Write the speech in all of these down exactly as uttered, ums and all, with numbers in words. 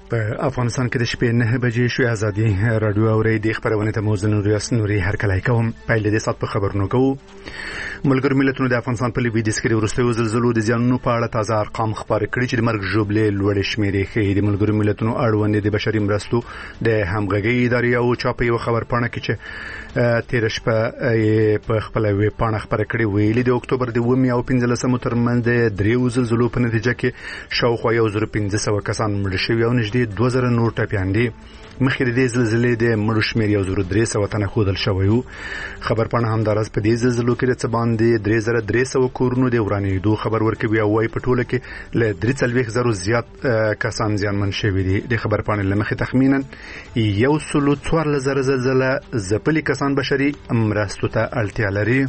په افغانستان کې د شپې نه بجې شوې ازادي رادیو اوري د خبرونه ته موزه نوریاس نوري هر کله کوم پایل دې سات په خبرونو کوو ملګر ملتونو د افغانستان په لویدیځ کې د ورستیو زلزلو د زیانونو په اړه تازه ارقام خبرې کړي چې د مرګ ژوبلې لوړې شمیرې ښیي د ملګر ملتونو اړوند د بشري مرستو د همغږي ادارې او چاپي یو خبر پاڼه کې چې تیر شپه په خپل وی پاڼه خبرې کړي ویلي د اکتوبر د اووه او پنځلسمې ترمنځ د دریو زلزلو په نتیجه کې شاوخوا یو زر پنځه سوه کسان مړ شوي او نږدې دوه زره نور ټپیان دي مخکې د دې زلزلې د مړو شمېر یو زر درې سوه تنه ښودل شوی و خبر پاڼه همداراز په دې زلزلو کې د څه باندې درې زره درې سوه کورونو د ورانېدو خبر ورکوي او وایي په ټوله کې له درې څلوېښت زرو زیات کسان زیانمن شوي دي د خبر پاڼې له مخې تخمینا یو سلو څوارلس زره زلزله ځپلي کسان بشري مرستو ته اړتیا لري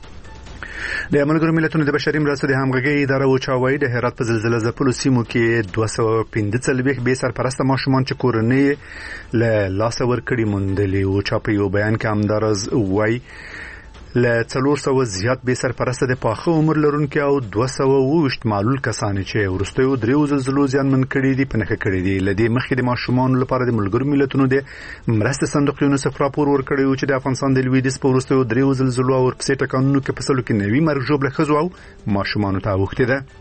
د ملګرو ملتونو د بشري مرستو د همغږي اداره وچاوي د هرات په زلزلې ځپلو سیمو کې دوه سوه پنځه څلوېښت بې سرپرسته ماشومان چې کورنۍ له لاسه ورکړي موندلي و چا په یو بیان کې همداراز وایي له څلور سوه زیات بې سرپرسته د پاخه عمر لرونکي او دوه سوه اوویشت معلول کسان چې وروستیو دریو زلزلو زیانمن کړي دي په نښه کړي دي له دې مخکې د ماشومانو لپاره د ملګرو ملتونو د مرستې صندوق یونیسف راپور ورکړی و چې د افغانستان د لویدیځ په وروستیو دریو زلزلو او ورپسې ټکانونو کې په سلو کې نوي مرګ ژوبله ښځو او ماشومانو ته اوښتې ده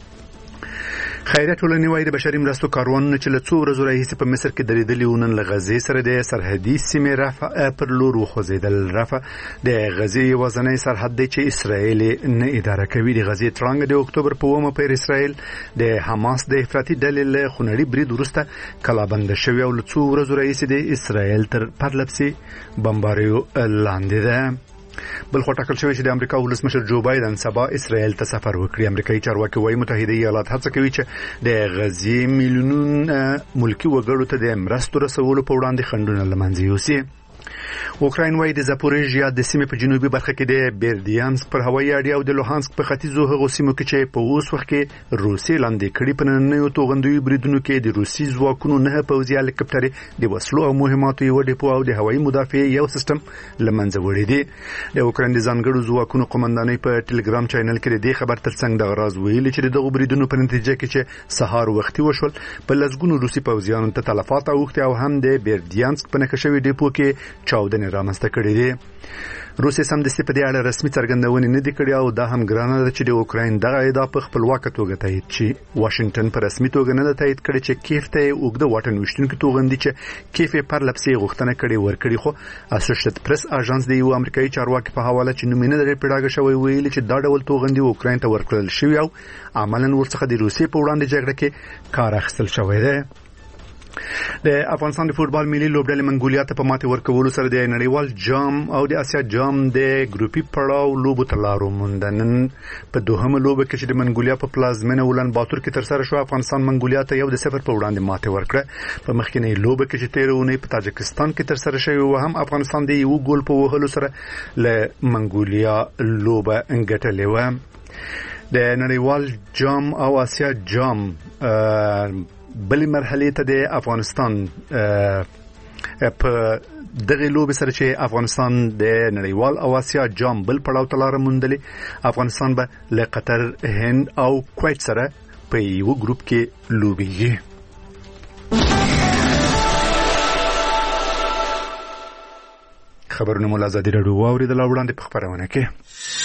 خیریه ټولنې وايي د بشري مرستو کاروانونه چې له څو ورځو راهیسې په مصر کې درېدلي و نن له غزې سره د سرحدي سیمې رفح پر لور وخوځېدل رفح د غزې یوازینی سرحد دی چې اسرائیل نه اداره کوي د غزې تړانګه د اکتوبر په اوومه پر اسرائیل د حماس د افراطي ډلې له خونړي برید وروسته کلابنده شوې او له څو ورځو راهیسې د اسرائیل تر پرلپسې بمباریو لاندې ده بل خو ټاکل شوی چې د امریکا ولسمشر جو بایدن سبا اسرائیل ته سفر وکړي امریکایي چارواکي وايي متحده ایالات هڅه کوي چې د غزې میلیونونه ملکی وګړو ته د مرستو رسولو په وړاندې خنډونه له منځه یوسي اوکراین وايي د زاپوریژیا د سیمې په جنوبي برخه کې د بیردیانسک پر هوایي اډې او د لوهانسک په ختیځو هغو سیمو کې چې په اوس وخت کې روسي لاندې کړي په نننیو توغندوي بریدونو کې د روسي ځواکونو نه پوځي هلیکاپټرې د وسلو او مهماتو یو ډیپو او د هوایي مدافعې یو سیستم له منځه وړي دي د اوکراین د ځانګړو ځواکونو قومندانۍ په ټلګرام چینل کې د دې خبر ترڅنګ د غراز ویلي چې دغه بریدونو په نتیجه کې چې سهار وختي وشول په لسګونو روسي پوځیانو ته تلفات اوښتي او هم د بیردیانسک په نښه شوي ډیپو کې چاودنې رامنځته کړي دي روسي سمدستي په دې اړه رسمي څرګندونې نه دي کړې او دا هم ګرانه ده چې د اوکراین دغه ادعا په خپلواکه توګه تایید شي واشنگټن په رسمي توګه نه ده تایید کړې چې کیف ته اوږده واټن ویشتونکي توغندي چې کیف یې پرلپسې غوښتنه کړې ورکړي خو اسوسییټډ پریس اژانس د یو امریکایي چارواکي په حواله چې نوم یې نه لري پیډاګه شوی ویلي چې دا ډول توغندي اوکراین ته ورکړل شوی او عملاً ورڅخه د روسیې په وړاندې جګړه کې کار اخیستل شوی دی د افغانستان د فوټبال ملي لوبډلې منګولیا ته په ماتې ورکولو سره د نړیوال جام او د اسیا جام د ګروپي پړاو لوبو ته لار ومونده نن په دوهمه لوبه کې چې د منګولیا په پلازمینه ولن باتور کې ترسره شو افغانستان منګولیا ته یو د صفر په وړاندې ماتې ورکړه په مخکینی لوبه کې چې تیر اونۍ په تاجکستان کې ترسره شوی و هم افغانستان د یو ګول په وهلو سره له منګولیا لوبه ګټلې و د نړیوال جام او اسیا جام بلې مرحلې ته د افغانستان په دغه لوبې سره چې افغانستان د نړیوال او اسیا جام بل پړاو ته لاره موندلې افغانستان به له قطر هند او کویت سره په یو ګروپ کې لوبېږي خبرونه مو له ازادي راډیو واورېدل او وړاندې په خپرونه کې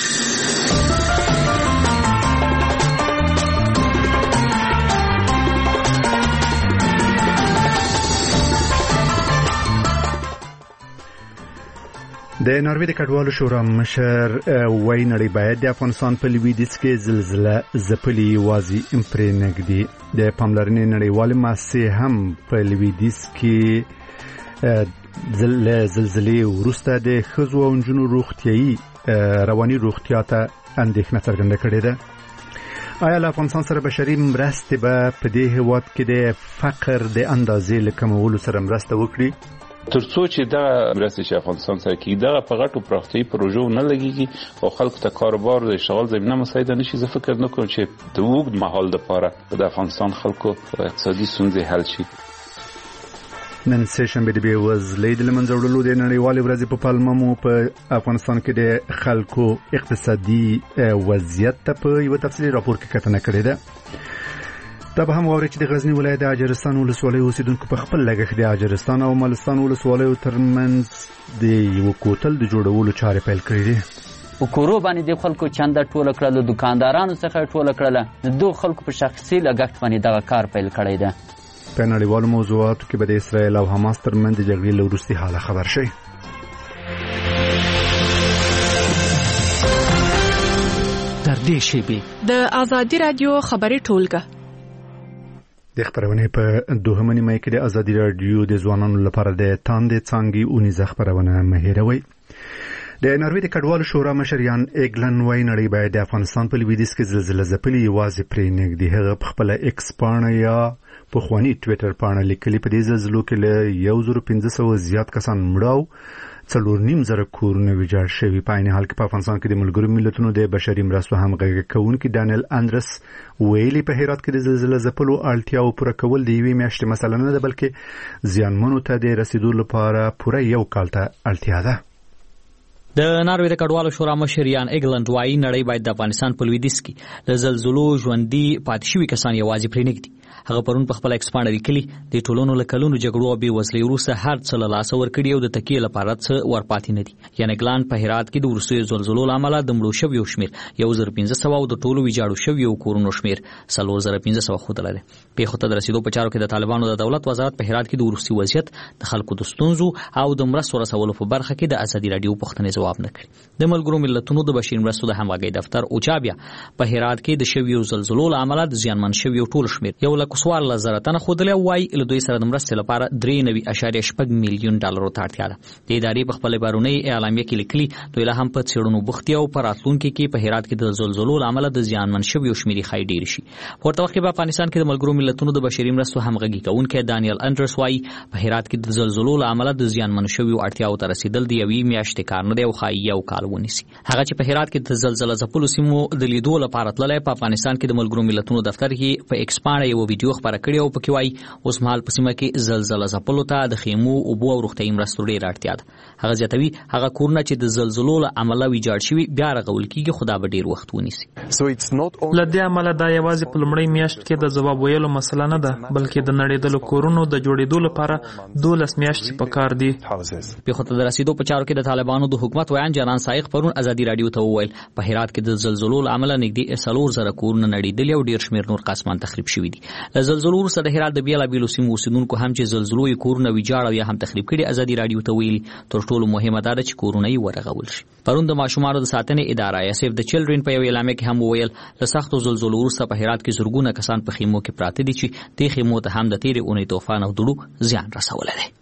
د ناروې د کډوالو شورا مشر وای نړۍ باید د افغانستان په لویدیځ کې زلزلہ ځپلي یوازې پرې نږدې د پاملرنې نړیوالې مؤسسې هم په لویدیځ کې زلزلې وروسته د ښځو او نجونو روغتیايي رواني روغتیا ته اندېښنه څرګنده کړې ده آیا له افغانستان سره بشري مرستې به په دې هېواد کې د فقر د اندازې له کمولو سره مرسته وکړي ترڅو چې دا مرستې چې افغانستان سره کیږي دا په غټو پراختیايي پروژو نه لګيږي او خلکو ته کاروبار او اشتغال زمينه مساعده نشي زه فکر نه کوم چې د وګړو مهال لپاره د افغانستان خلکو اقتصادي ستونزې حل شي نن سه شنبه د بېوزلۍ د لمنځه وړلو د نړیوالې ورځې په پلمه مو په افغانستان کې د خلکو اقتصادي وضعیت ته په یو تفصیلي راپور کې کتنه کړې ده دا به هم واوري چې د غزنی ولایت د اجرستان ولسوالۍ اوسیدونکو په خپل لګښت د اجرستان او ملستان ولسوالیو ترمنځ د یو کوتل د جوړولو چارې پیل کړې دي. په کورو باندې د خلکو چنده ټوله کړله، دکاندارانو څخه ټوله کړله، د دغو خلکو په شخصي لګښت باندې دغه کار پیل کړی دی. په نړیوالو موضوعاتو کې به د اسرائیل او حماس ترمنځ د جګړې له وروستي حاله خبر شي. تر دې شیبې د ازادي رادیو خبري ټولګه د خبرونه په دوهمه نیمه کې د ازادي رادیو د ځوانانو لپاره د تاندې څنګه اونیزه خبرونه مهیروي. د ناروې د کډوالو شورا مشریان اګلن وای نړۍ باید د افغانستان په لویدیځ کې زلزلہ ځپلي یوازې پرې نږدې. هغه په خپل ایکس پاڼه یا په خواني ټوئیټر پاڼه لیکلي په دې زلزلو کې له یو زره پنځه سوه زیات کسان مړاو، څلور نیم زره کورونه ویجاړ شوي. په عین حال کې په افغانستان کې د ملګرو ملتونو د بشري مرستو همغږي کوونکي ډانیل اندرس ویلي په هرات کې د زلزلې ځپلو اړتیاو پوره کول د یوې میاشتې مسله نه ده، بلکې زیانمنو ته د رسیدو لپاره پوره یو کال ته اړتیا ده. د ناروې د کډوالو شورا مشریان اګلند وایي نړۍ باید د افغانستان په لویدیځ کې د زلزلو ژوندي پاتې شوي کسان یوازې پرې نږدي. هغه پرون په خپل ایکس پاڼه لیکلي د ټولونو له کلونو جګړو او بېوزلۍ وروسته هر څه له لاسه ورکړي او د تکیې لپاره څه ورپاتې نه دي. یعنې اګلند په هرات کې د وروستیو زلزلو له امله د مړو شویو شمېر یو زر پنځه سوه او د ټولو ویجاړو شویو کورونو شمېر څلور زره پنځه سوه ښودلی دی. پېښو ته د رسېدو په چارو کې د طالبانو د دولت وزارت په هرات کې د وروستي وضعیت، د خلکو د ستونزو او د مرستو رسولو په برخه کې د ازادي راډیو پوښتنې ځواب نه کړي. د ملګرو ملتونو د بشري مرستو د همغږۍ دفتر اوچا بیا په هرات کې د شویو زلزلو له امله د زیانمن شویو ټول شمېر یو لک څوارلس زره تنه ښودلی وایي له دوی سره د مرستې لپاره درې نوي اعشاریه شپږ میلیون ډالرو ته اړتیا ده. د ادارې په خپلې بارونۍ اعلامیه کې لیکلي دوی لا هم په څېړنو بوخت دي او په راتلونکي کې په هرات کې د زلزلو له امله د زیانمن شویو شمېر ښایي ډېر شي. په ورته وخت کې په افغانستان کې د ملګرو ملتونو د بشري مرستو همغږي کوونکی ډانیل اندرس وایي په هرات کې د زلزلو له امله د زیانمن شویو اړتیاو ته رسیدل د یوې میاشتې کار نه دی او ښایي یو کال ونیسي. هغه چې په هرات کې د زلزلې ځپلو سیمو د لیدو لپاره تللی په افغانستان کې د ملګرو ملتونو دفتر کې په ایکس پاڼه یو ویډیو خپاره کړې او پکې وایي اوس مهال په سیمه کې زلزلې ځپلو ته د خیمو، اوبو او روغتیایي مرستو ډېره اړتیا ده. هغه زیاتوي هغه کورونه چې د زلزلو له امله ویجاړ شوي بیا رغول کېږي، خو دا به ډېر وخت ونیسي. له دې امله دا یوازې په لومړۍ میاشت کې د ځواب ویلو مسله نه ده، بلکې د نړېدلو کورونو د جوړېدو لپاره دولس میاشتې پکار دي. پېښو ته د رسېدو په چارو کې د طالبانو د حکومت ویان جانان سایق پرون ازادي راډیو ته وویل په هرات کې د زلزلو له امله نږدې څلور زره کورونه نړېدلي او ډېر شمېر نور قسمان تخریب شوي دي. له زلزلو وروسته د هرات د بېلابېلو سیمو اوسېدونکو هم چې زلزلو یې کورونه ویجاړ او یا هم تخریب کړي ازادي راډیو ته ویلي تر ټولو مهمه دا ده چې کورونه یې ورغول شي. پرون د ماشومانو د ساتنې اداره یا سیف د چلډرن په یو اعلامیه کې هم وویل له سختو زلزلو وروسته په هرات کې زرګونه کسان په خیمو کې پراته دي چې دې خیمو ته هم د تېرې اونۍ طوفان او دوړو زیان رسولی دی.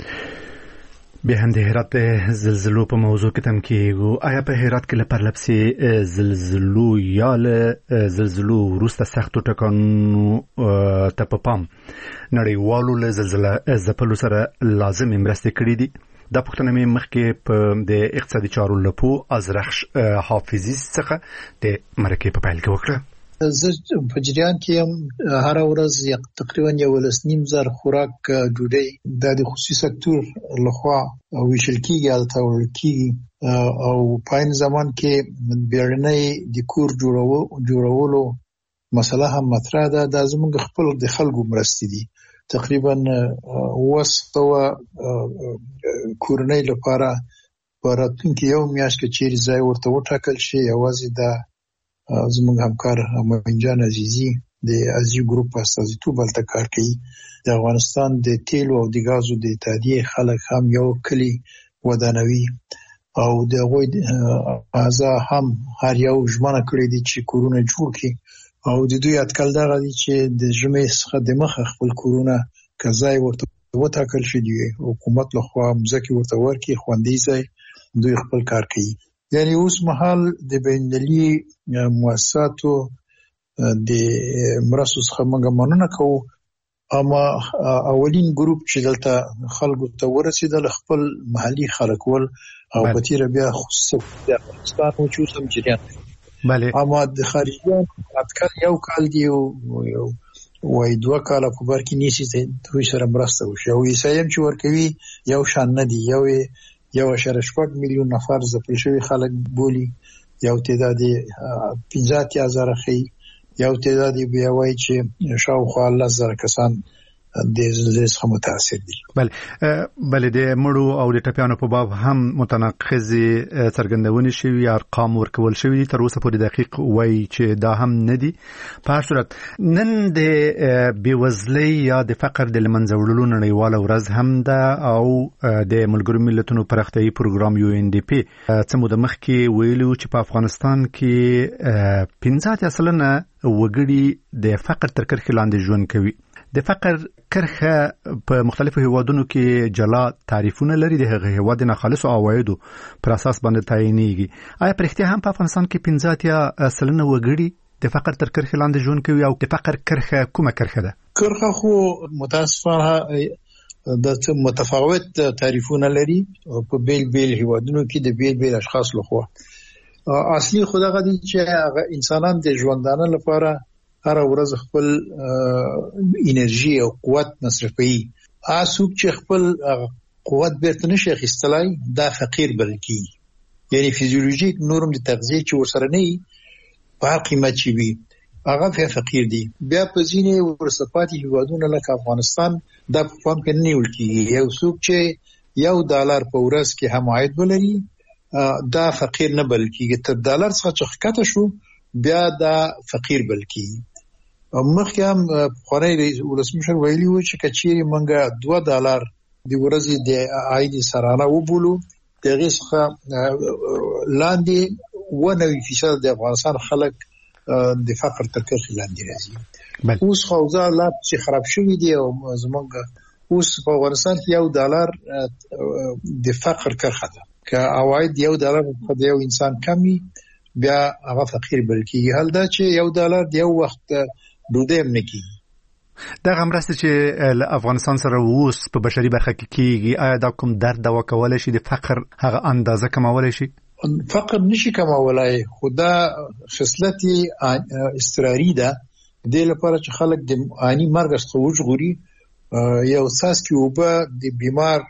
به هم د هرات زلزلو په موضوع کې تم کېږو. آیا په هرات کې له پرلپسې زلزلو یا له زلزلو وروسته سختو ټکانونو ته په پام نړیوالو له زلزله ځپلو سره لازمې مرستې کړې دي؟ دا پوښتنه مې مخکې په د اقتصادي چارو لپو ازرخ حافظي څخه د مرکې په پیل کې وکړه. زه په جریان کې یم هر ورځ تقریبا یو لس نیم زر خوراک ډوډۍ د خصوصي سکتور لخوا ویشل کېږي او تولید کېږي او په عین زمان کې بیرنۍ د کور جوړولو مسله هم مطرح ده. دا زموږ خپل د خلکو مرستې دي. تقریبا اوه سوه کورنۍ لپاره په راتلونکي یو میاشت کې چیرې ځای ورته وټاکل شي. یوازې دا زموږ همکار امینجان عزیزی د ازیو ګروپ استازیتوب هلته کار کوي. د افغانستان د تیلو او د غازو د اتحادیې خلک هم یو کلی ودانوي او د هغوی اعضا هم هر یو ژمنه کړې دي چې کورونه جوړ کړي او د دوی اټکل دغه دی چې د ژمي څخه د مخه خپل کورونه که ځای ورته وټاکل شي دی حکومت لخوا مځکې ورته ورکړي خوندي ځای دوی خپل کار کوي. یعنی اوس مهال د بین‌المللي مؤسساتو د مرستو څخه موږ مننه کوو، اما اولین ګروپ چې دلته خلکو ته ورسېدل خپل محلي خلک ول او په تیره بیا خصوصا د افغانستان او چې اوس هم جریان دی. بله اما د خارجیان اټکل یو کال دی او وای دوه کاله په بر کې نیسي دوی سره مرسته وشي او عیسایم چې ورکوي یو شان نه دی. یو یو اشاره شپږ میلیون نفر ځپل شوي خلک بولي، یو تعداد پنځه اتیا زره ښیي، یو تعداد بیا وایي چې شاوخوا لس زره کسان د زلزلې څخه متاثر دي. بله بله د مړو او د ټپیانو په باب هم متناقضې څرګندونې شوي، ارقام ورکول شوي، تر اوسه پورې دقیق وایي چې دا هم نه دي. په هر صورت نن د بېوزلۍ یا د فقر د له منځه وړلو نړیواله ورځ هم ده او د ملګرو ملتونو پراختیایي پروګرام یو ان ډي پي څه موده مخکې ویلي چې په افغانستان کې پنځه اتیا سلنه وګړي د فقر تر کرښې لاندې ژوند کوي. د فقر کرښه په مختلفو هیوادونو کې جلا تعریفونه لري، د هغه هیواد نه خالصو عوایدو پر اساس باندې تعینېږي. آیا په رښتیا هم په افغانستان کې پنځه اتیا سلنه وګړي د فقر تر کرښې لاندې ژوند کوي او د فقر کرښه کومه کرښه ده؟ کرښه خو متاسفانه د متفاوت تعریفونه لري په بیل بیل هیوادونو کې د بیل بیل اشخاص لخوا. اصلي خدای غدي چې انسانان د ژوندانه لپاره هر ورځ خپل انرژي او قوت مصرفوي. اسوک چې خپل قوت بیرته نشي اخیستلای دا فقیر بلل کیږي. یعنی فیزیولوژیک نورم د تغذیه چې ورسره نه په هر قیمت چی وي هغه په فقیر دي. بیا په ځینې ورسپاتې هیوادونو لکه افغانستان دا په پام کې نه نیول کیږي. یو څوک چې یو ډالر په ورځ کې هم عاید ولري دا فقیر نه بلل کیږي. تر ډالر څخه چې ښکته شو بیا دا فقیر بلل کیږي. مخکې هم خوري ولسمشر ویلي و چې کچېری منګه دوه ډالر د ورځې د عاید سرانه وبولو دغه څخه لاندې و نوي فیصد د افغانستان خلک د فقر تر کرښې لاندې راځي. اوس خو ځا لا چې خراب شوی دی او زمونږ اوس په افغانستان کې یو ډالر د فقر کرښه ده. که عواید یو ډالر په یو انسان کمی بیا هغه فقیر بلل کیږي. حال دا چې یو ډالر د یو وخت ډوډۍ هم نه کیږي. دغه مرسته چې له افغانستان سره اوس په بشري برخه کې کیږي آیا دا کوم درد دوا کولی شي؟ د فقر هغه اندازه کمولی شي؟ فقر نشي کمولای، خو دا خصلت اضطراري ده د لپاره چې خلک د آني مرګ څخه وژغوري. یو څاڅکي اوبه د بیمار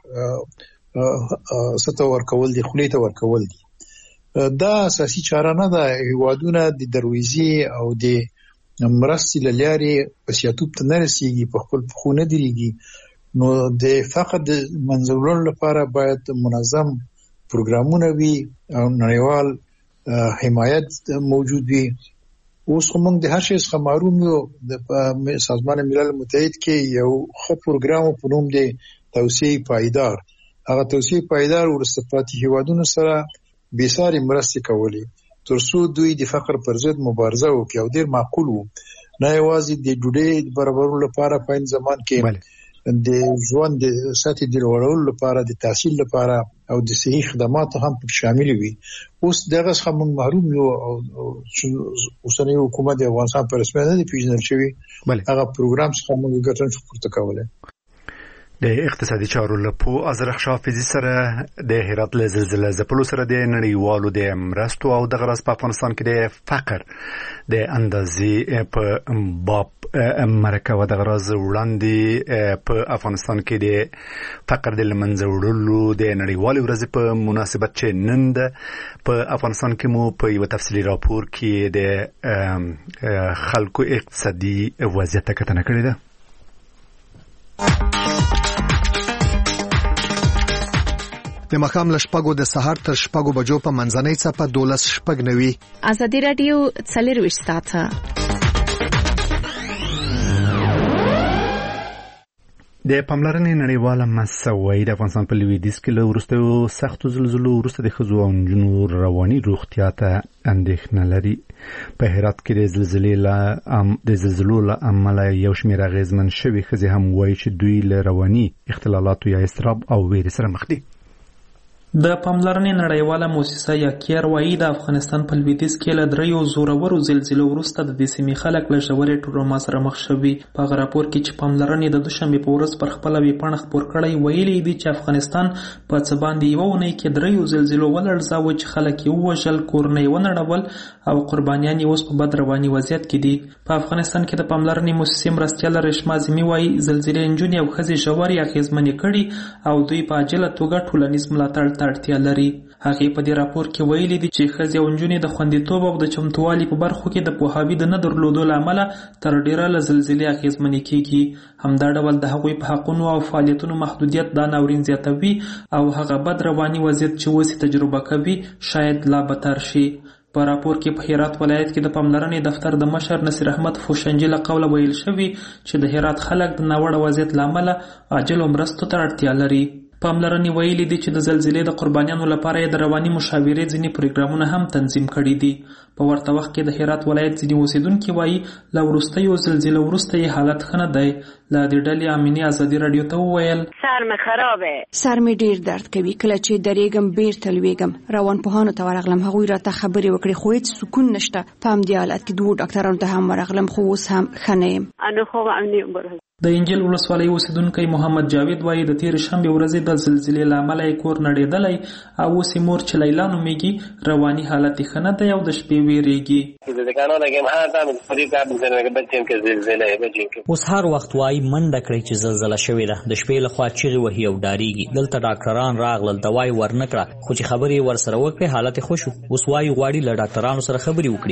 ستو ورکول دي، خولې ته ورکول دي. دا اساسي چاره نه ده. هیوادونه د درویزي او د مرستې له لارې په سیاتوب ته نه رسیږي، په خپل پښو نه درېږي. نو د فقر د منځه وړلو لپاره باید منظم پروګرامونه وي او نړیوال حمایت موجود وي. اوس خو موږ د هر شي څخه محروم یو. د سازمان ملل متحد کې یو ښه پروګرام په نوم دی توسعه پایدار. هغه توسعه پایدار ورسته پاتې هیوادونو سره بېساري مرستې کولې ترڅو دوی د فقر پر ضد مبارزه وکړي او ډېر معقول وو. نه یوازې د ډوډۍ برابرولو لپاره په این زمان کې د ژوند د سطحې د لوړولو لپاره، د تحصیل لپاره او د صحي خدماتو هم پکې شامل وي. اوس دغه څخه موږ محروم یو او اوسنی حکومت د افغانستان په رسمیت نه دی پیژندل شوی. هغه پروګرام څخه موږ ګټه نشو پورته کولی. د اقتصادي چارو لپو ازرخ شافزي سره د هرات له زلزلې ځپلو سره د نړیوالو د مرستو او د غرض په افغانستان کې د فقر د اندازې په باب مرکه و د غرض وړاندې په افغانستان کې د فقر د لمنځه وړلو د نړیوالې ورځې په مناسبت چې نن ده په افغانستان کې مو په یو تفصیلي راپور کې د خلکو اقتصادي وضعیت ته کتنه کړې ده. د مخام لشپګو د سحر تر شپګو بجو په منځنۍ څپه دولس شپګ نوي. ازادي رادیو څلرویشت ساعته د پاملرنې نړیواله مسوي د افغانستان په لویدیځ کې له وروستیو سختو زلزلو وروسته د ښځو او نجونو رواني روغتیا ته اندېښنه لري. په هرات کې د زلزلې له د زلزلو له امله یو شمېر اغېزمن شوي ښځې هم وایي چې دوی له رواني اختلالاتو یا اضطراب او ویرې سره مخ دي. د پاملرنې نړیواله موسسه یا کیر وايي د افغانستان په لویدیځ کې له دریو زورورو زلزلو وروسته د دې سیمې خلک له ژورې ټروما سره مخ شوي. په هغه راپور کې چې پاملرنې د دوشنبې په ورځ پر خپله ویبپاڼه خپور کړی ویلي دي چې افغانستان په څه باندې یوه اونۍ کې دریو زلزلو ولړزاوه چې خلک یې ووژل، کورونه یې ونړول او قربانیان یې اوس په بد رواني وضعیت کې دي. په افغانستان کې د پاملرنې موسسې مرستیاله ریشما عظمي وايي زلزلې نجونې او ښځې ژورې اغېزمنې کړي او دوی په عاجله توګه ټولنیز ملاتړ ته اړتیا لري. هغې په دې راپور کې ویلي دي چې ښځې او نجونې د خوندیتوب او د چمتووالي په برخو کې د پوهاوي د نه درلودو له امله تر ډیره له زلزلې اغېزمنې کیږي. همدا ډول د هغوی په حقونو او فعالیتونو محدودیت دا ناورین زیاتوي او هغه بد رواني وضعیت چې اوس تجربه کوي شاید لا بدتر شي. په راپور کې په هرات ولایت کې د پاملرنې دفتر د مشر نصیر احمد فوشنجي له قوله ویل شوي چې د هرات خلک د ناوړه وضعیت له امله عاجلو مرستو ته اړتیا لري. پاملرنې ویلي دي چې د زلزلې د قربانیانو لپاره یې د رواني مشاورې ځینې پروګرامونه هم تنظیم کړي دي. په ورته وخت کې د هرات ولایت ځینې اوسیدونکي وایي له وروستیو زلزلو وروسته یې حالت ښه نه دی. له دې ډلې امینې ازادي راډیو ته وویل سر مې خرابه، سر مې ډیر درد کوي. کله چې درېږم بیرته لوېږم. روانپوهانو ته ورغلم، هغوی راته خبرې وکړې خو هېڅ سکون نشته. په همدې حالت کې دوو ډاکټرانو ته هم ورغلم خو اوس هم ښه نه یم. د انجیل ولسوالۍ اوسیدونکی محمد جاوید وایي د تېرې شنبې ورځې د زلزلې له امله یې کور نړېدلی او اوس یې مور چې لیلا نومیږي رواني حالت یې ښه نه دی او د شپې ویریږي. اوس هر وخت وایي منډه کړئ چې زلزله شوې ده. د شپې لخوا چیغې وهي او ډارېږي. دلته ډاکټران راغلل، دوا یې ورنکړه خو چې خبرې یې ورسره وکړې حالت یې ښه شو. اوس وایي غواړي له ډاکټرانو سره خبرې وکړي.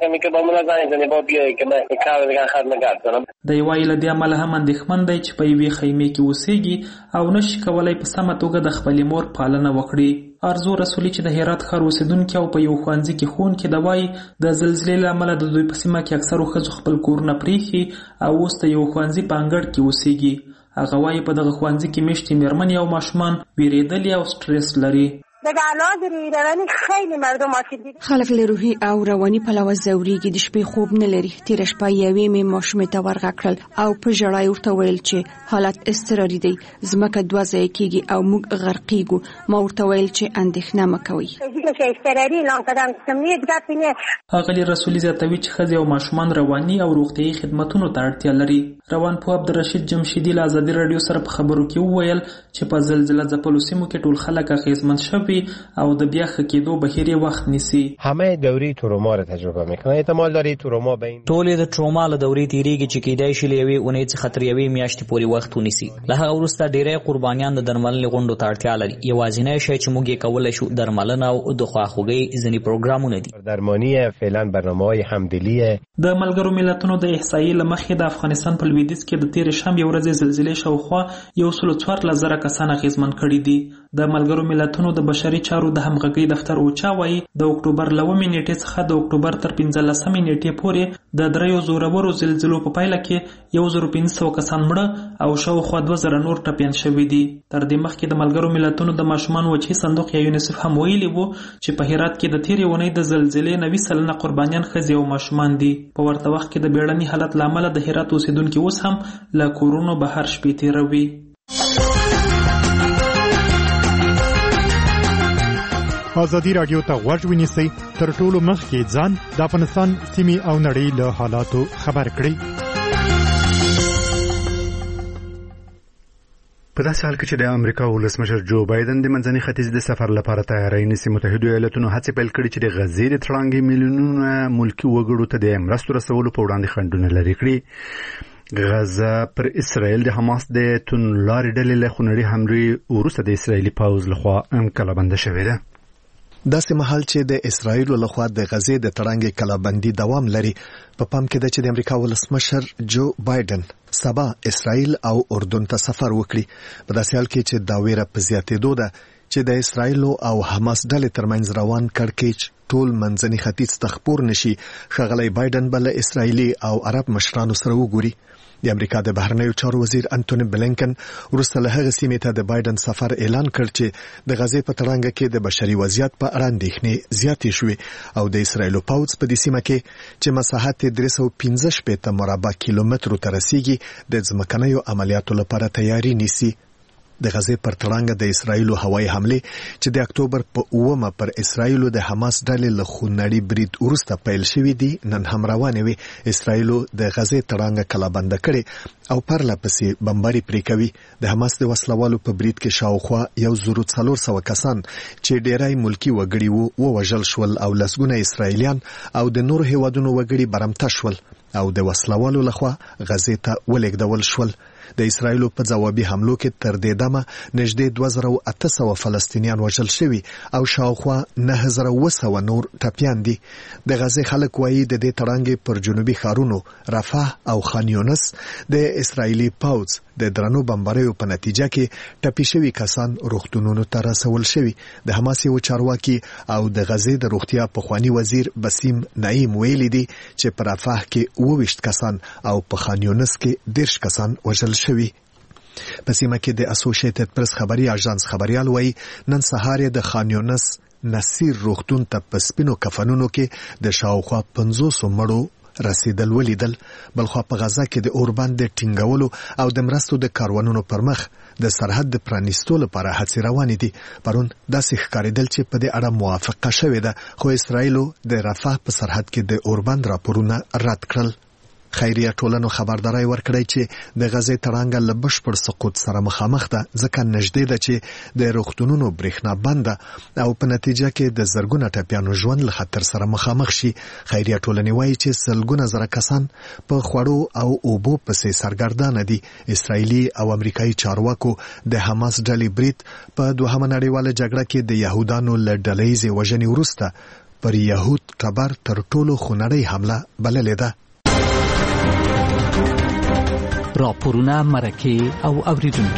دی وایي له دې امله هم اندېښمن دی چې په یوې خیمې کې اوسېږي او نشي کولی په سمه توګه د خپلې مور پالنه وکړي. ارزو رسولي چې د هرات ښار اوسېدونکي او په یو ښوونځي کې ښوونکي د وایي د زلزلې له امله د دوی په سیمه کې اکثرو ښځو خپل کورونه پرېښي او اوس د یو ښوونځي په انګړ کې اوسېږي. هغه وایي په دغه ښوونځي کې میشتې مېرمنې او ماشومان ویرېدلي او سټرس لري. خلک له روحي او رواني پلوه ځورېږي، د شپې خوب نه لري. تېره شپه یوې مې ماشومې ته ورغږ کړل او په ژړا یې ورته ویل چې حالت اضطراري دی، ځمکه دوه ځایه کېږي او موږ غرقېږو. ما ورته ویل چې اندېښنه مه کوئ. ښاغلي رسولي زیاتوي چې ښځې او ماشومان رواني او روغتیایي خدمتونو ته اړتیا لري. روانپوه عبدالرشید جمشیدي له ازادي راډیو سره په خبرو کې وویل چې په زلزله ځپلو سیمو کې ټول خلک اغېزمن شوي او د بیا ښه کېدو بهیر یې وخت نیسي. همه دوره تروما را تجربه میکنه. احتمال داری تروما به این ټول د تروما له دورې تیریږي چې کېدای شي له یوې اونۍ څخه تر یوې میاشتې پورې وخت ونیسي. له هغه وروسته ډېری قربانیان د درملنې غونډو ته اړتیا لري. یوازینی شی چې موږ یې کولی شو درملنه او د خواخوږۍ ځینې پروګرامونه دي. درماني فعلا برنامه‌های همدلی د ملګرو ملتونو د احصایې له مخې د افغانستان په لویدیځ کې د تېرې شنبې ورځې زلزلې شاوخوا یو سل څوارلس زره کسان اغېزمن کړي دي. د ملګرو ملتونو د بشري چارو د همغږۍ دفتر اوچا وایي د اکتوبر له اوومې نیټې څخه د اکتوبر تر پنځلسمې نیټې پورې د دریو زورورو زلزلو په پایله کې یو زر پنځه سوه کسان مړه او شاوخوا دوه زره نور ټپیان شوي دي. تر دې مخکې د ملګرو ملتونو د ماشومانو وجهي صندوق یا یونیسف هم ویلي وو چې په هرات کې د تېرې اونۍ د زلزلې نوي سلنه قربانیان ښځې او ماشومان دي. په ورته وخت کې د بیړني حالت له امله د هرات اوسېدونکي اوس هم له کورونو بهر شپې تېروي. ازادي راډیو ته غوږ ونیسئ، تر ټولو مخکې ځان د افغانستان سیمې او نړۍ له حالاتو خبر کړئ. په داسې حال کې چې د امریکا ولسمشر جو بایدن د منځني ختیځ د سفر لپاره تیاری نیسي، متحده ایالاتونو هڅې پیل کړي چې د غزې د تړانګې میلیونونه ملکي وګړو ته د مرستو رسولو په وړاندې خنډونه لرې کړي. غزه پر اسرائیل د حماس د توندلارې ډلې له خونړۍ حملې وروسته د اسرائیلي پوځ لخوا انقلابنده شوې ده. داسې مهال چې د اسرائیل لخوا د غزې د تړانګې کلابندي دوام لري، په پام کې ده چې د امریکا ولسمشر جو بایدن سبا اسرائیل او اردن ته سفر وکړي. په داسې حال کې چې دا ویره په زیاتېدو ده چې د اسرائیل او حماس ډلې ترمنځ روان کړکېچ ټول منځني ختیځ ته خپور نشي. ښاغلی بایدن به له اسرائیلي او عرب مشرانو سره وګوري. د امریکا د بهرنیو چارو وزیر انټونی بلینکن وروسته له هغه سیمې ته د بایدن سفر اعلان کړ چې د غزې په تړانګه کې د بشري وضعیت په اړه اندېښنې زیاتې شوې او د اسرائیلو پوځ په دې سیمه کې چې مساحت یې درې سوه پنځه شپېته مربع کیلومترو ته رسیږي د ځمکنیو عملیاتو لپاره تیاری نیسي. د غزې پر تړانګه د اسرائیلو هوایي حملې چې د اکتوبر په اوومه پر اسرائیلو د حماس ډلې له خونړي برید وروسته پیل شوې دي نن هم روانې وي. اسرائیلو د غزې تړانګه کلابنده کړې او پرله پسې بمباري پرې کوي. د حماس د وسلوالو په برید کې شاوخوا یو زر څلور سوه کسان چې ډېری ملکي وګړي وو ووژل شول او لسګونه اسرائیلیان او د نورو هیوادونو وګړي برمته شول او د وسلوالو لخوا غزې ته ولېږدول شول. د اسرایل په ځوابي حملو کې تر دې دمه نږدې دوه زره اته سوه فلسطینیان وژل شوي او شاوخوا نه زره اوه سوه نور ټپیان دي. د غزې خلک وایي د دې تړانګې پر جنوبي ښارونو رفح او خان یونس د اسرایلی پوځ د درنو بمباریو په نتیجه کې ټپي شوي کسان روغتونونو ته رسول شوي. د حماس یو چارواکي او د غزې د روغتیا پخوانی وزیر بسیم نعیم ویلي دي چې په رفح کې اووه ویشت کسان او په خان یونس کې دېرش کسان وژل شوي. په سیمه کې د اسوسییټډ پریس خبري اژانس خبريال وایي نن سهار د خان یونس نصیر روغتون ته په سپینو کفنونو کې د شاوخوا پنځوس مړو رسیدل ولیدل. بلخوا په غزه کې د اوربند د ټینګولو او د مرستو د کاروانونو پر مخ د سرحد د پرانیستو لپاره هڅې روانې دي. پرون داسې ښکارېدل چې په دې اړه موافقه شوې ده، خو اسرایلو د رفح په سرحد کې د اوربند راپورونه رد کړل. خیریه ټولنو خبرداري ورکړی چې د غزې تړانګه له بشپړ سقوط سره مخامخ ده، ځکه نږدې ده چې د روغتونونو برېښنا بنده او په نتیجه کې د زرګونه ټپیانو ژوند له خطر سره مخامخ شي. خیریه ټولنې وایي چې سلګونه زره کسان په خوړو او اوبو پسې سرګردانه دي. اسرایلی او امریکایي چارواکو د حماس ډلې برید په دوهمه نړیواله جګړه کې د يهودانو له ډلهیزې وژنې وروسته پر يهود ټبر تر ټولو خونړۍ حمله بللې ده. راپورونه، مرکې او اوریدونکي.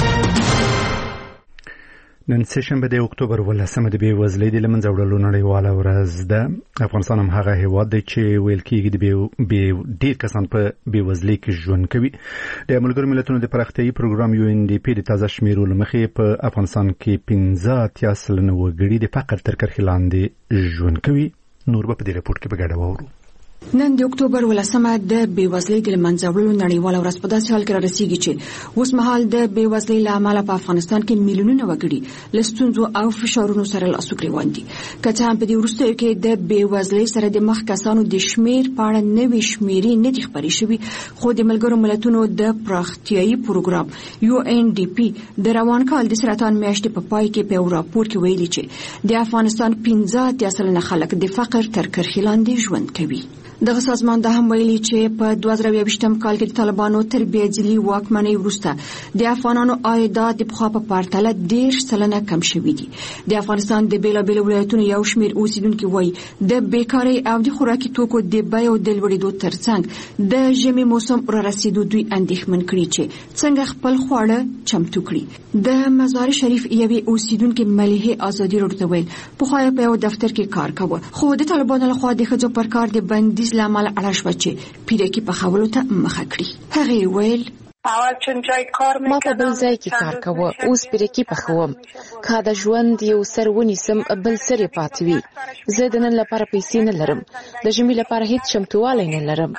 نن سهشنبه د اکتوبر ولسمه د بېوزلۍ د له منځه وړلو نړیواله ورځ ده. افغانستان هم هغه هېواد دی چې ویل کېږي د ډېر کسان په بېوزلۍ کې ژوند کوي. د ملګرو ملتونو د پراختیایي پروګرام یو ان ډي پي د تازه شمیرو له مخې په افغانستان کې پنځه اتیا سلنه وګړي د فقر تر کرښې لاندې ژوند کوي. نور به په دې راپور کې په ګډه واورو. نن د اکتوبر ولسمه د بېوزلۍ د له منځه وړلو نړیواله ورځ په داسې حال کې رارسېږي چې اوس مهال د بېوزلۍ له امله په افغانستان کې میلیونونه وګړي له ستونزو او فشارونو سره لاس و ګرېوان دي. که څه هم په دې وروستیو کې د بېوزلۍ سره د مخ کسانو د شمېر په اړه نوې شمېرې نه دي خپرې شوي، خو د ملګرو ملتونو د پراختیایي پروګرام یو ان ډي پي د روان کال د سرطان میاشتې په پای کې په یو راپور کې ویلي چې د افغانستان پنځه اتیا سلنه خلک د فقر تر کرښې لاندې ژوند کوي. دغه سازمان دا هم ویلي چې په دوه زره یوویشتم کال کې د طالبانو تر بېځلي واکمنۍ وروسته د افغانانو عایدات د پخوا په پرتله دېرش سلنه کم شوي دي. د افغانستان د بېلابېلو ولایتونو یو شمېر اوسیدونکي وایي د بیکارۍ او د خوراکي توکو د بیو د لوړېدو ترڅنګ د ژمي موسم را رسېدو دوی اندېښمن کړي چې څنګه خپل خواړه چمتو کړي. د مزار شریف یوې اوسیدونکي ملیحې ازادي راډیو ته ویل پخوا یې په یو دفتر کې کار کاوه، خو د طالبانو لخوا د ښځو پر کار د بندیز له امله اړه شوه چې پیرکي پخولو ته مخه کړي. هغې ویل ما په بل ځای کې کار کوه، اوس پیرکي پخوم. که د ژوند یو سر ونیسم بل سر یې پاتې وي. زه د نن لپاره پیسې نه لرم، د ژمي لپاره هیڅ چمتووالی نه لرم.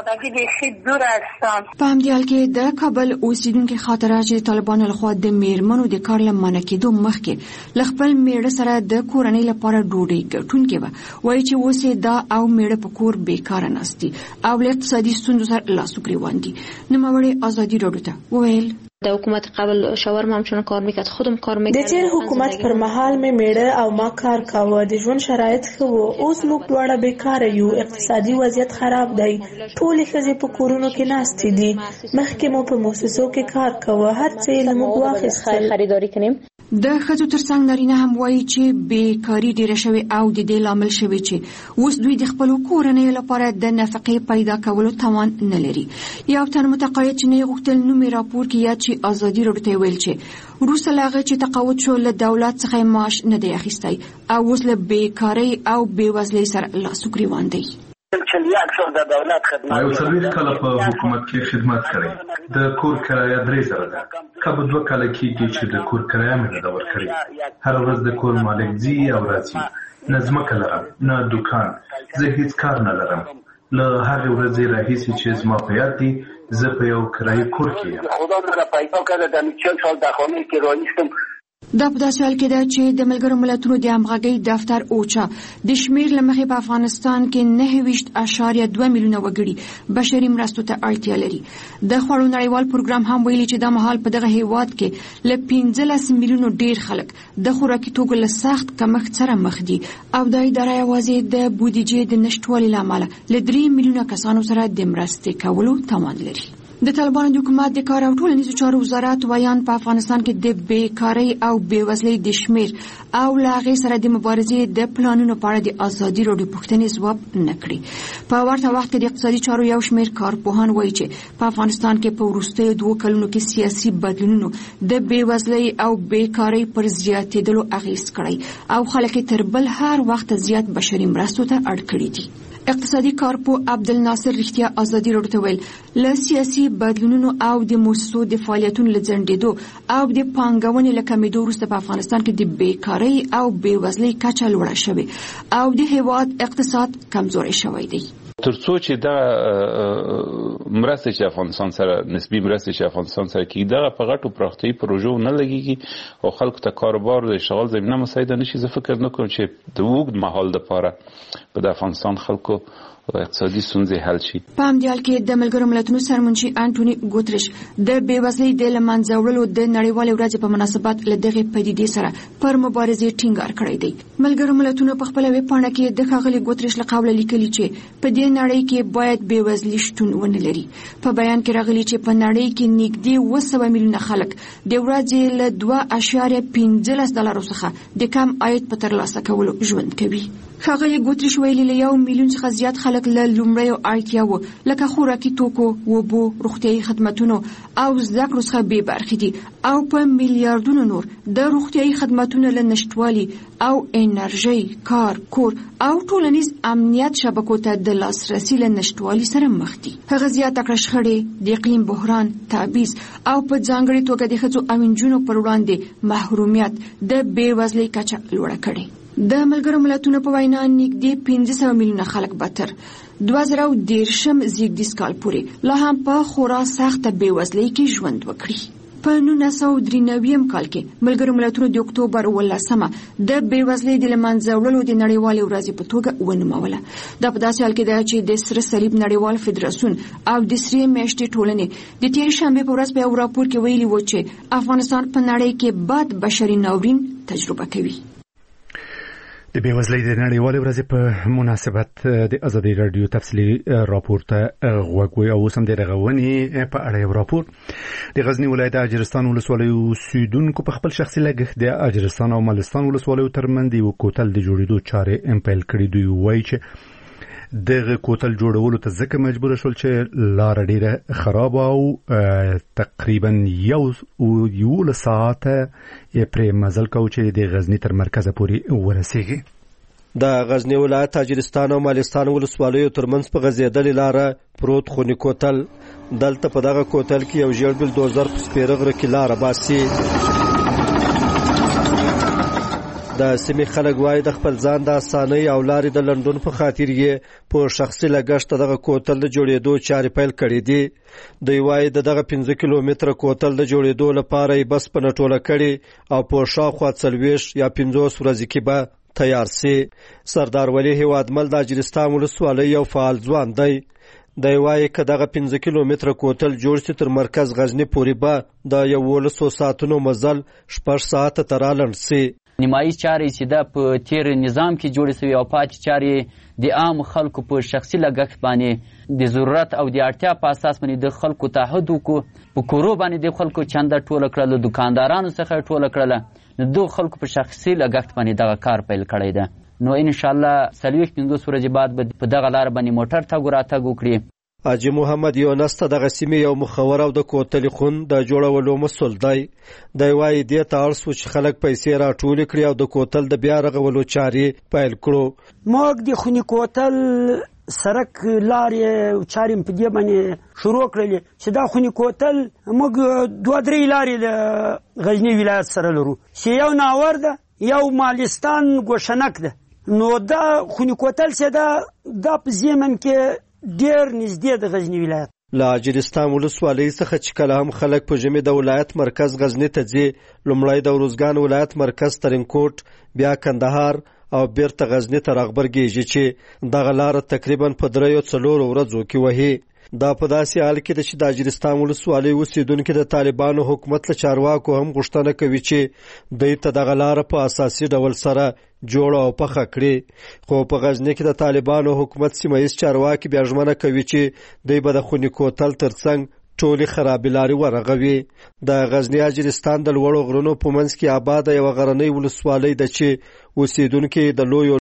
په همدې حال کې د کابل اوسیدونکي خاطره چې طالبانو لخوا د میرمنو د کار له منع کېدو مخکې له خپل میړه سره د کورنۍ لپاره ډوډۍ ګټونکې وه، وایي چې اوس یې دا او میړه په کور بیکاره ناست دي او له اقتصادي ستونزو سره لاس و ګرېوان دي. نوموړې ازادي راډیو ته ویل د حکومت قبل شاورما هم چون کار میکرد، خودم کار میکردم. د تیر حکومت پر مهال مې میړه او ما کار کاوه، د ژوند شرایط ښه وو. اوس موږ دواړه بیکاره یو، اقتصادي وضعیت خراب دی. ټولې ښځې په کورونو کې ناستې دي. مخکې مو په مؤسسو کې کار کاوه، هر څه یې له موږ واخیستل. خریداري کنیم. د ښځو ترڅنګ نارینه هم وایي چې بیکاري ډیره شوې او د دې لامل شوی چې اوس دوی د خپلو کورنیو لپاره د نفقې پیدا کولو توان نه لري. یو تن متقاعد چې نه غوښتل نوم یې راپور کې یاد چې ازادي راډیو ته ویل چې وروسته له هغه چې تقاعد شو له دولت څخه معاش نه دی اخیستی او اوس له بیکارۍ او بېوزلۍ سره لاس و ګرېوان دی. ما یو څلوېښت کاله په حکومت کې خدمت کړی. د کور کرایه درې زره ده. که به دوه کاله کېږي چې د کور کرایه مې نه ده ورکړې. هره ورځ د کور مالک ځي او راځي. نه ځمکه لرم نه دوکان، زه هیڅ کار نه لرم. له هغې ورځې راهیسې چې زما په یاد دي زه په یو کرایي کور کې یم. دا په داسې حال کې ده چې د ملګرو ملتونو د همغږۍ دفتر اوچا د شمېر له مخې په افغانستان کې نهه ویشت اعشاریه دوه میلیونه وګړي بشري مرستو ته اړتیا لري. د خوړو نړیوال پروګرام هم ویلي چې دا مهال په دغه هیواد کې له پنځلس میلیونو ډیر خلک د خوراکي توکو له سخت کمښت سره مخ دي او دا اداره یوازې د بودیجې د نشتوالي له امله له درې میلیونه کسانو سره د مرستې کولو توان لري. د طالبانو د حکومت د کار او ټولنیزو چارو وزارت ویان په افغانستان کې د بیکارۍ او بیوزلۍ د شمیر او له هغې سره د مبارزې د پلانونو په اړه د ازادي راډیو پوښتنې ځواب نه کړي. په ورته وخت کې د اقتصادي چارو یو شمیر کارپوهان وایي چې په افغانستان کې په وروستیو دوو کلونو کې سیاسي بدلونونو د بیوزلۍ او بیکارۍ پر زیاتېدلو اغېز کړی او خلک تر بل هر وخت زیات بشري مرستو ته اړ کړي دي. اقتصادي کارپوه عبدالناصر رښتیا ازادي راډیو ته ویل له سیاسي بدلونونو او د موسسو د فعالیتونو له ځنډېدو او د پانګونې له کمېدو وروسته په افغانستان کې د بیکارۍ او بیوزلۍ کچه لوړه شوې او د هېواد اقتصاد کمزوری شوی دی. ترڅو چې دا مرستې چې افغانستان سره نسبی مرستې چې افغانستان سره کیږي دا په غټو پراختیایي پروژو نه لګیږي او خلکو ته کاروبار د اشتغال زمینه مساعده نشي، زه فکر نه کوم چې د اوږد مهال دپاره په د افغانستان خلکو اقتصادي ستونزې حل شي. په همدې حال کې د ملګرو ملتونو سرمنشي انټوني ګوتریش د بیوزلۍ د له منځه وړلو د نړیوالې ورځې په مناسبت له دغې پدیدې سره پر مبارزې ټینګار کړی دی. ملګرو ملتونو په خپله ویبپاڼه کې د ښاغلي ګوتریش له قوله لیکلي چې په دې نړۍ کې باید بیوزلي شتون ونه لري. په بیان کې راغلي چې په نړۍ کې نږدې اوه سوه میلیونه خلک د ورځې له دوه اعشاریه پنځلس ډالرو څخه د کم عاید په ترلاسه کولو ژوند کوي. ښاغلي ګوتریش ویلي له یو میلیون څخه زیات خلک له لومړیو اړتیاوو لکه خوراکي توکو، اوبو، روغتیایي خدمتونو او زده کړو څخه بې برخې دي او په میلیارډونو نور د روغتیایي خدمتونو له نشتوالي او انرژۍ، کار، کور او ټولنیز امنیت شبکو ته د لاسرسي له نشتوالي سره مخ دي. هغه زیاته کړه شخړې، د اقلیم بحران، تبعیض او په ځانګړې توګه د ښځو او نجونو پر وړاندې محرومیت د بېوزلۍ کچه لوړه کړې. د ملګرو ملتونو په وینا نږدې پنځه سوه میلیونه خلک به تر دوه زره او دېرشم زیږدیز کال پورې لا هم په خورا سخته بېوزلۍ کې ژوند وکړي. په نولس سوه درې نوي کال کې ملګرو ملتونو د اکتوبر اوولسمه د بېوزلۍ د له منځه وړلو د نړیوالې ورځې په توګه ونوموله. دا په داسې حال کې ده چې د سره صلیب نړیوال فدراسیون او د سرې میاشتې ټولنې د تېرې شنبې په ورځ په یو راپور کې ویلي و چې افغانستان په نړۍ کې بد بشري ناورین تجربه کوي. د بیوزلۍ د نړیوالې ورځې په مناسبت د ازادي راډیو تفصیلي راپور ته غوږ وی او اوس هم د رغونې په اړه یو راپور. د غزني ولایت اجرستان ولسوالیو اوسیدونکو په خپل شخصي لګښت د اجرستان او ملستان ولسوالیو ترمنځ یو کوتل د جوړېدو چارې امپیل کړي. دوی وایي چې دغه کوتل جوړولو ته ځکه مجبور شول چې لار ډیره خراب او تقریبا یو یو ساعته یې پرې مزل کو چې د غزنی تر مرکزه پورې ورسیږي. د غزنی ولایت تاجرستان او مالستان ولسوالیو ترمنځ په غځېدلې لاره پروت خونی کوتل. دلته په دغه کوتل کې یو ژیړ بلدوزر په سپېره غره کې لاره باسي. د سیمې خلک وایي د خپل ځان د اسانۍ او لارې د لنډون په خاطر یې په شخصي لګښت دغه کوتل د جوړېدو چارې پیل کړې دي. دوی وایي د دغه پنځه کیلومتره کوتل د جوړېدو لپاره یې بس په نټوله کړي او په شاوخوا څلوېښت یا پنځوس ورځې کې به تیار سي. سردار ولی هیوادمل د اجرستان ولسوالۍ یو فعال ځوان دی. دی وایي که دغه پنځه کیلومتره کوتل جوړ سي تر مرکز غزني پورې به د یولسو ساعتونو مزل شپږ ساعته ته رالنډ سي. نیمایي چارې چې دا په تیر نظام کې جوړې شوې او پاتې چارې د عام خلکو په شخصي لګښت باندې د ضرورت او د اړتیا په اساس باندې د خلکو تعهد وکړو. په کورو باندې د خلکو چنده ټوله کړله، دکاندارانو څخه ټوله کړله، نو دغو خلکو په شخصي لګښت باندې دغه کار پیل کړی ده. نو انشاءالله څلوېښت پنځوس ورځې بعد به په دغه لاره باندې موټر تګ راتګ وکړي. حاجي محمد یونس ته دغه سیمې یو مخور او د کوتل خون د جوړولو مسؤل دی. دی وایي دې ته اړ سو چې خلک پیسې راټولې کړي او د کوتل د بیا رغولو چارې پیل کړو. موږ د خونی کوتل سرک لارې چارې په دې باندې شروع کړلې چې دا خونی کوتل موږ دوه درې لارې د غزني ولایت سره لرو چې یو ناور ده، یو مالستان ګوشنک ده. نو دا خونی کوتل چې دا دا په زمن کې ډیر نږدې د غزنی ولایت. له اجرستان ولسوالۍ څخه چې کله هم خلک په ژمي د ولایت مرکز غزني ته ځي، لومړی د ارزګان ولایت مرکز ترینکوټ، بیا کندهار او بیرته غزني ته راغبرګېږي چې دغه لاره تقریبا په دریو څلورو ورځو کې وهي. دا په داسې حال کې ده چې د اجرستان ولسوالۍ اوسیدونکي د طالبانو حکومت له چارواکو هم غوښتنه کوي چې دوی ته دغه لاره په اساسي ډول سره جوړه او پخه کړي. خو په غزني کې د طالبانو حکومت سیمه ییز چارواکي بیا ژمنه کوي چې دوی به د خونی کوتل ترڅنګ ټولې خرابې لارې ورغوي. د غزنی اجرستان د لوړو غرونو په منځ کې آباده یوه غرنۍ ولسوالۍ ده چې اوسیدونکي د لویو